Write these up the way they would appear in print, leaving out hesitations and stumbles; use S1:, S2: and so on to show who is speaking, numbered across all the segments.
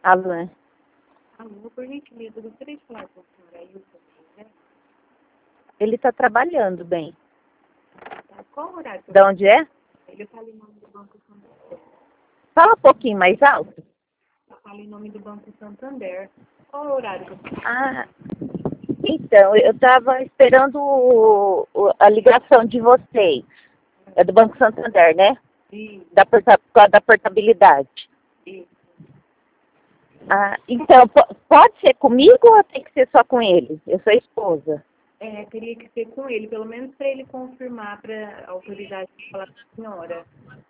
S1: Alô?
S2: Alô, por gentileza, eu gostaria de falar com a senhora Ailton, né?
S1: Ele está trabalhando, bem.
S2: Tá, qual o horário?
S1: De onde é?
S2: Ele fala em nome do Banco Santander.
S1: Fala um pouquinho mais alto.
S2: Eu falo em nome do Banco Santander. Qual é o horário que eu posso?
S1: Ah, então, eu estava esperando a ligação de vocês. É do Banco Santander, né?
S2: Isso,
S1: Por causa da portabilidade.
S2: isso.
S1: Ah, então, pode ser comigo ou tem que ser só com ele? Eu sou a esposa.
S2: Teria que ser com ele, pelo menos para ele confirmar para a autoridade falar com a senhora.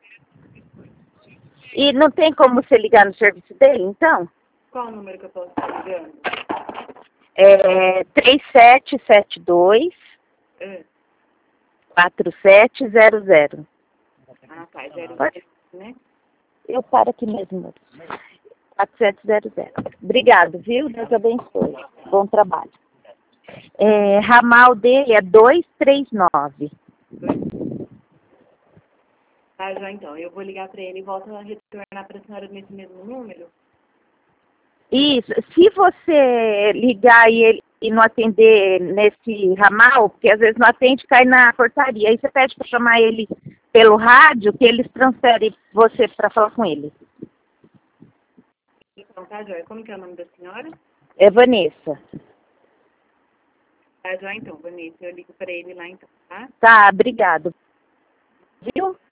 S1: E não tem como você ligar no serviço dele, então?
S2: Qual o número que eu posso estar ligando?
S1: É 3772
S2: Ah,
S1: 4700.
S2: tá, 0,
S1: Pode?
S2: né?
S1: Eu paro aqui mesmo. 4700. Obrigado, viu? Deus abençoe. Bom trabalho. Ramal dele é 239.
S2: Tá, já então. Eu vou ligar para ele e volto a retornar para a senhora nesse mesmo número.
S1: Isso. Se você ligar e não atender nesse ramal, porque às vezes não atende, cai na portaria. Aí você pede para chamar ele pelo rádio, que eles transferem você para falar com ele.
S2: Então, tá, Joia. Como que é o nome da senhora?
S1: É Vanessa.
S2: Tá, já então, Vanessa. Eu ligo para ele lá então, tá?
S1: Tá, obrigado. Viu?